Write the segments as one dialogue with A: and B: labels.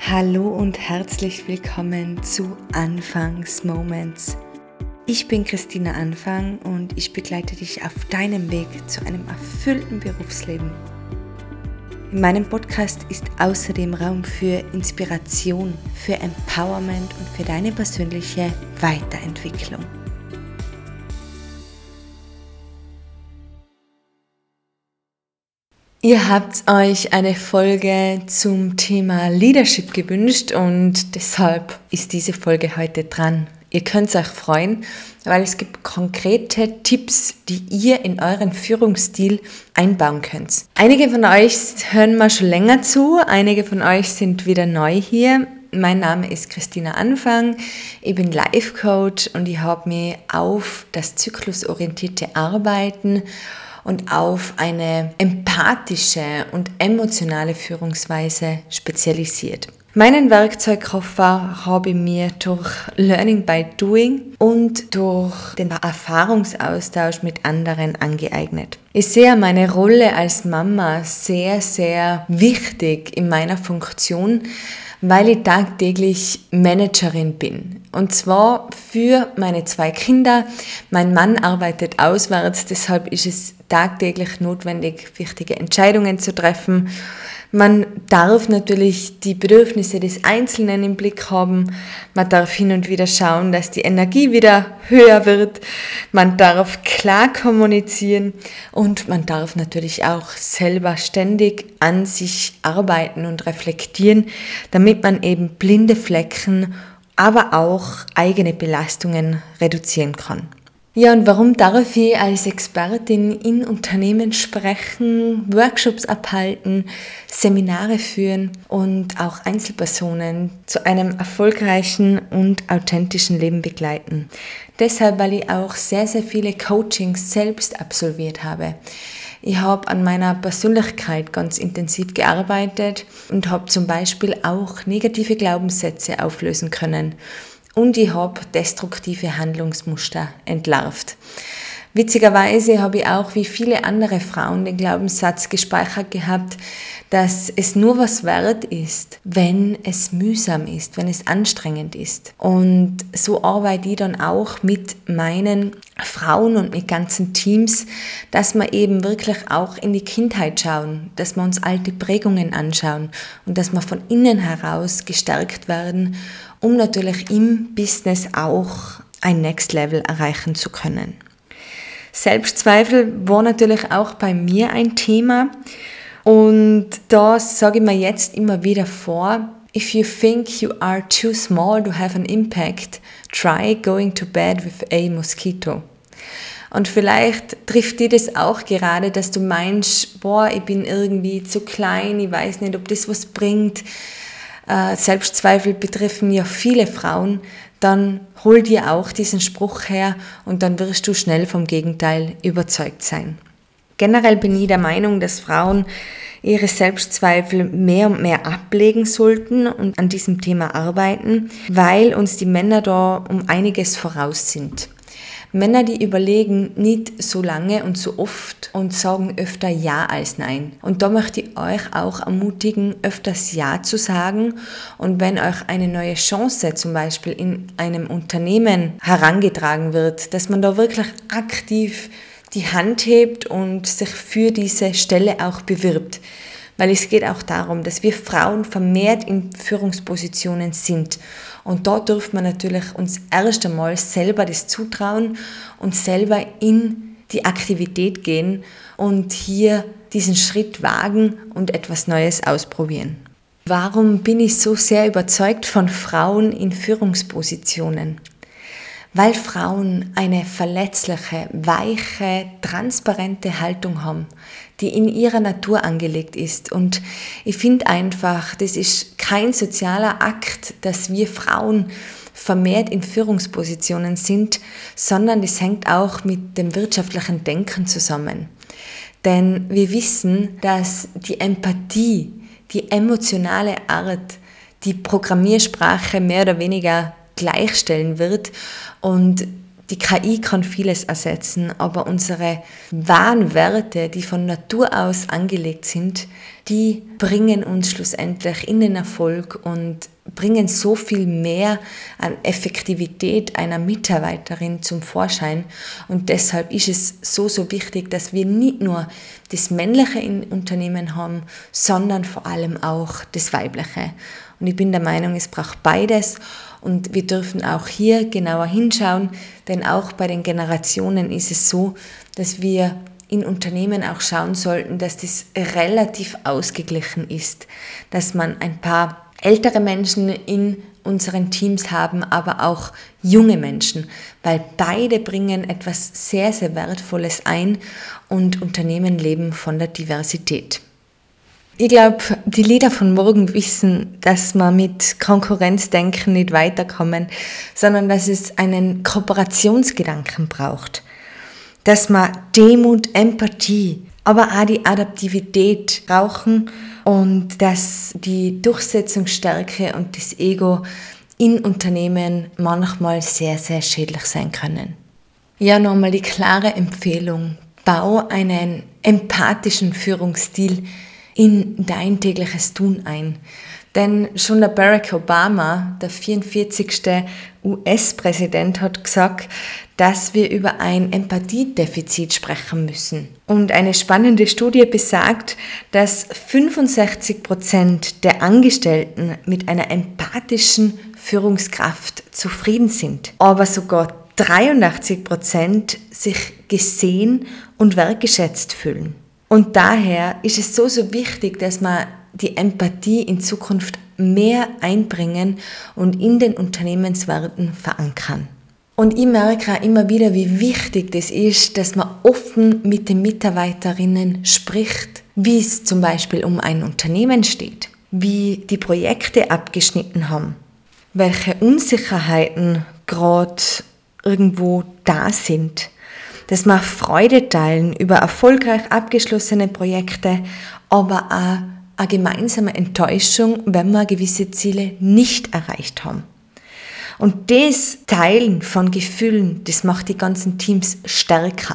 A: Hallo und herzlich willkommen zu Anfangsmoments. Ich bin Christina Anfang und ich begleite dich auf deinem Weg zu einem erfüllten Berufsleben. In meinem Podcast ist außerdem Raum für Inspiration, für Empowerment und für deine persönliche Weiterentwicklung. Ihr habt euch eine Folge zum Thema Leadership gewünscht und deshalb ist diese Folge heute dran. Ihr könnt euch freuen, weil es gibt konkrete Tipps, die ihr in euren Führungsstil einbauen könnt. Einige von euch hören mal schon länger zu, einige von euch sind wieder neu hier. Mein Name ist Christina Anfang, ich bin Life Coach und ich habe mich auf das zyklusorientierte Arbeiten und auf eine empathische und emotionale Führungsweise spezialisiert. Meinen Werkzeugkoffer habe ich mir durch Learning by Doing und durch den Erfahrungsaustausch mit anderen angeeignet. Ich sehe meine Rolle als Mama sehr, sehr wichtig in meiner Funktion, weil ich tagtäglich Managerin bin. Und zwar für meine 2 Kinder. Mein Mann arbeitet auswärts, deshalb ist es tagtäglich notwendig, wichtige Entscheidungen zu treffen. Man darf natürlich die Bedürfnisse des Einzelnen im Blick haben. Man darf hin und wieder schauen, dass die Energie wieder höher wird. Man darf klar kommunizieren und man darf natürlich auch selber ständig an sich arbeiten und reflektieren, damit man eben blinde Flecken, aber auch eigene Belastungen reduzieren kann. Ja, und warum darf ich als Expertin in Unternehmen sprechen, Workshops abhalten, Seminare führen und auch Einzelpersonen zu einem erfolgreichen und authentischen Leben begleiten? Deshalb, weil ich auch sehr, sehr viele Coachings selbst absolviert habe. Ich habe an meiner Persönlichkeit ganz intensiv gearbeitet und habe zum Beispiel auch negative Glaubenssätze auflösen können. Und ich habe destruktive Handlungsmuster entlarvt. Witzigerweise habe ich auch wie viele andere Frauen den Glaubenssatz gespeichert gehabt, dass es nur was wert ist, wenn es mühsam ist, wenn es anstrengend ist. Und so arbeite ich dann auch mit meinen Frauen und mit ganzen Teams, dass wir eben wirklich auch in die Kindheit schauen, dass wir uns alte Prägungen anschauen und dass wir von innen heraus gestärkt werden, um natürlich im Business auch ein Next Level erreichen zu können. Selbstzweifel war natürlich auch bei mir ein Thema und da sage ich mir jetzt immer wieder vor, if you think you are too small to have an impact, try going to bed with a mosquito. Und vielleicht trifft dir das auch gerade, dass du meinst, ich bin irgendwie zu klein, ich weiß nicht, ob das was bringt. Selbstzweifel betreffen ja viele Frauen, dann hol dir auch diesen Spruch her und dann wirst du schnell vom Gegenteil überzeugt sein. Generell bin ich der Meinung, dass Frauen ihre Selbstzweifel mehr und mehr ablegen sollten und an diesem Thema arbeiten, weil uns die Männer da um einiges voraus sind. Männer, die überlegen nicht so lange und so oft und sagen öfter Ja als Nein. Und da möchte ich euch auch ermutigen, öfters Ja zu sagen. Und wenn euch eine neue Chance zum Beispiel in einem Unternehmen herangetragen wird, dass man da wirklich aktiv die Hand hebt und sich für diese Stelle auch bewirbt. Weil es geht auch darum, dass wir Frauen vermehrt in Führungspositionen sind. Und da dürfen wir natürlich uns erst einmal selber das zutrauen und selber in die Aktivität gehen und hier diesen Schritt wagen und etwas Neues ausprobieren. Warum bin ich so sehr überzeugt von Frauen in Führungspositionen? Weil Frauen eine verletzliche, weiche, transparente Haltung haben, die in ihrer Natur angelegt ist. Und ich finde einfach, das ist kein sozialer Akt, dass wir Frauen vermehrt in Führungspositionen sind, sondern das hängt auch mit dem wirtschaftlichen Denken zusammen. Denn wir wissen, dass die Empathie, die emotionale Art, die Programmiersprache mehr oder weniger gleichstellen wird und die KI kann vieles ersetzen, aber unsere wahren Werte, die von Natur aus angelegt sind, die bringen uns schlussendlich in den Erfolg und bringen so viel mehr an Effektivität einer Mitarbeiterin zum Vorschein. Und deshalb ist es so wichtig, dass wir nicht nur das Männliche im Unternehmen haben, sondern vor allem auch das Weibliche. Und ich bin der Meinung, es braucht beides. Und wir dürfen auch hier genauer hinschauen, denn auch bei den Generationen ist es so, dass wir in Unternehmen auch schauen sollten, dass das relativ ausgeglichen ist, dass man ein paar ältere Menschen in unseren Teams haben, aber auch junge Menschen, weil beide bringen etwas sehr, sehr Wertvolles ein und Unternehmen leben von der Diversität. Ich glaube, die Leader von morgen wissen, dass wir mit Konkurrenzdenken nicht weiterkommen, sondern dass es einen Kooperationsgedanken braucht. Dass wir Demut, Empathie, aber auch die Adaptivität brauchen und dass die Durchsetzungsstärke und das Ego in Unternehmen manchmal sehr, sehr schädlich sein können. Ja, nochmal die klare Empfehlung: Bau einen empathischen Führungsstil in dein tägliches Tun ein. Denn schon der Barack Obama, der 44. US-Präsident, hat gesagt, dass wir über ein Empathiedefizit sprechen müssen. Und eine spannende Studie besagt, dass 65% der Angestellten mit einer empathischen Führungskraft zufrieden sind, aber sogar 83% sich gesehen und wertgeschätzt fühlen. Und daher ist es so wichtig, dass man die Empathie in Zukunft mehr einbringen und in den Unternehmenswerten verankern. Und ich merke auch immer wieder, wie wichtig das ist, dass man offen mit den Mitarbeiterinnen spricht, wie es zum Beispiel um ein Unternehmen steht, wie die Projekte abgeschnitten haben, welche Unsicherheiten gerade irgendwo da sind, dass wir Freude teilen über erfolgreich abgeschlossene Projekte, aber auch eine gemeinsame Enttäuschung, wenn wir gewisse Ziele nicht erreicht haben. Und das Teilen von Gefühlen, das macht die ganzen Teams stärker.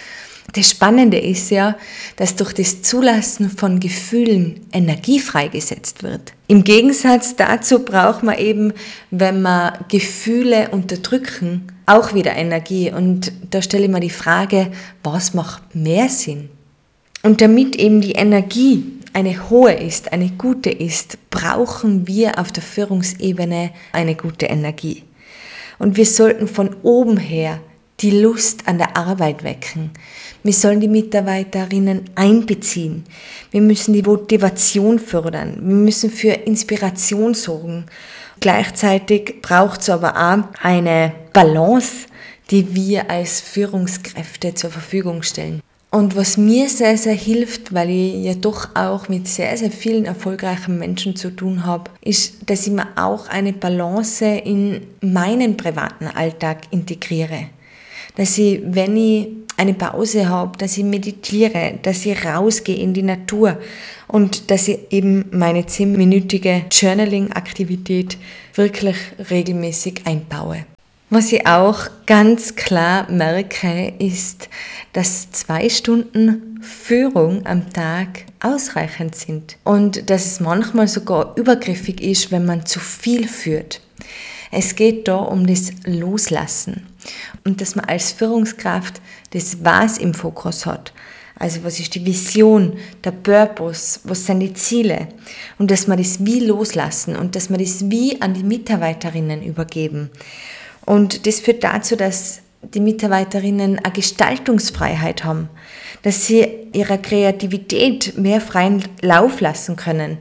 A: Das Spannende ist ja, dass durch das Zulassen von Gefühlen Energie freigesetzt wird. Im Gegensatz dazu braucht man eben, wenn wir Gefühle unterdrücken, auch wieder Energie. Und da stelle ich mir die Frage, was macht mehr Sinn? Und damit eben die Energie eine hohe ist, eine gute ist, brauchen wir auf der Führungsebene eine gute Energie. Und wir sollten von oben her die Lust an der Arbeit wecken. Wir sollen die Mitarbeiterinnen einbeziehen. Wir müssen die Motivation fördern. Wir müssen für Inspiration sorgen. Gleichzeitig braucht es aber auch eine Balance, die wir als Führungskräfte zur Verfügung stellen. Und was mir sehr, sehr hilft, weil ich ja doch auch mit sehr, sehr vielen erfolgreichen Menschen zu tun habe, ist, dass ich mir auch eine Balance in meinen privaten Alltag integriere. Dass ich, wenn ich eine Pause habe, dass ich meditiere, dass ich rausgehe in die Natur und dass ich eben meine 10-minütige Journaling-Aktivität wirklich regelmäßig einbaue. Was ich auch ganz klar merke, ist, dass 2 Stunden Führung am Tag ausreichend sind und dass es manchmal sogar übergriffig ist, wenn man zu viel führt. Es geht da um das Loslassen und dass man als Führungskraft das Was im Fokus hat. Also was ist die Vision, der Purpose, was sind die Ziele und dass man das Wie loslassen und dass man das Wie an die Mitarbeiterinnen übergeben. Und das führt dazu, dass die Mitarbeiterinnen eine Gestaltungsfreiheit haben, dass sie ihrer Kreativität mehr freien Lauf lassen können.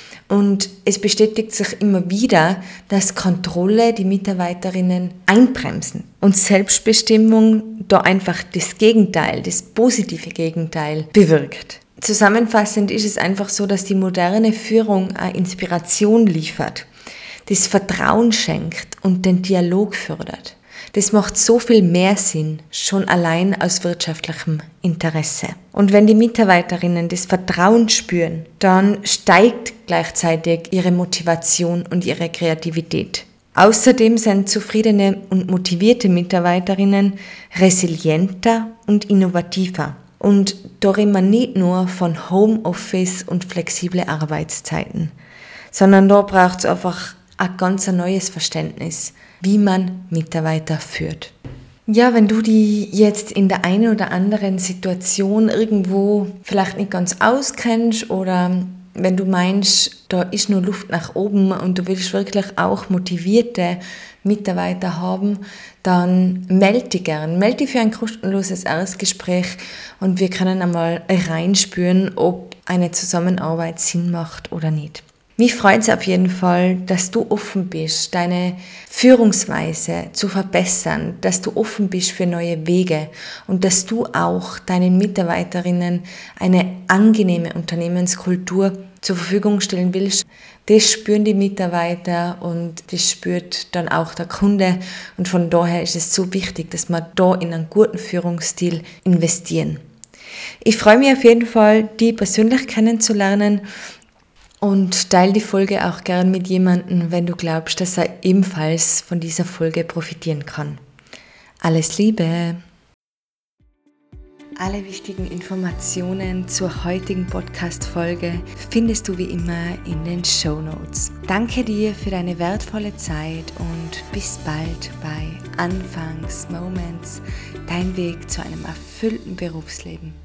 A: Und es bestätigt sich immer wieder, dass Kontrolle die Mitarbeiterinnen einbremsen und Selbstbestimmung da einfach das Gegenteil, das positive Gegenteil bewirkt. Zusammenfassend ist es einfach so, dass die moderne Führung eine Inspiration liefert, das Vertrauen schenkt und den Dialog fördert. Das macht so viel mehr Sinn, schon allein aus wirtschaftlichem Interesse. Und wenn die Mitarbeiterinnen das Vertrauen spüren, dann steigt gleichzeitig ihre Motivation und ihre Kreativität. Außerdem sind zufriedene und motivierte Mitarbeiterinnen resilienter und innovativer. Und da reden wir nicht nur von Homeoffice und flexible Arbeitszeiten, sondern da braucht es einfach ein ganz neues Verständnis, wie man Mitarbeiter führt. Ja, wenn du die jetzt in der einen oder anderen Situation irgendwo vielleicht nicht ganz auskennst oder wenn du meinst, da ist nur Luft nach oben und du willst wirklich auch motivierte Mitarbeiter haben, dann melde dich gern. Melde dich für ein kostenloses Erstgespräch und wir können einmal reinspüren, ob eine Zusammenarbeit Sinn macht oder nicht. Mich freut es auf jeden Fall, dass du offen bist, deine Führungsweise zu verbessern, dass du offen bist für neue Wege und dass du auch deinen Mitarbeiterinnen eine angenehme Unternehmenskultur zur Verfügung stellen willst. Das spüren die Mitarbeiter und das spürt dann auch der Kunde und von daher ist es so wichtig, dass wir da in einen guten Führungsstil investieren. Ich freue mich auf jeden Fall, die persönlich kennenzulernen. Und teile die Folge auch gern mit jemandem, wenn du glaubst, dass er ebenfalls von dieser Folge profitieren kann. Alles Liebe! Alle wichtigen Informationen zur heutigen Podcast-Folge findest du wie immer in den Shownotes. Danke dir für deine wertvolle Zeit und bis bald bei Anfangs Moments, dein Weg zu einem erfüllten Berufsleben.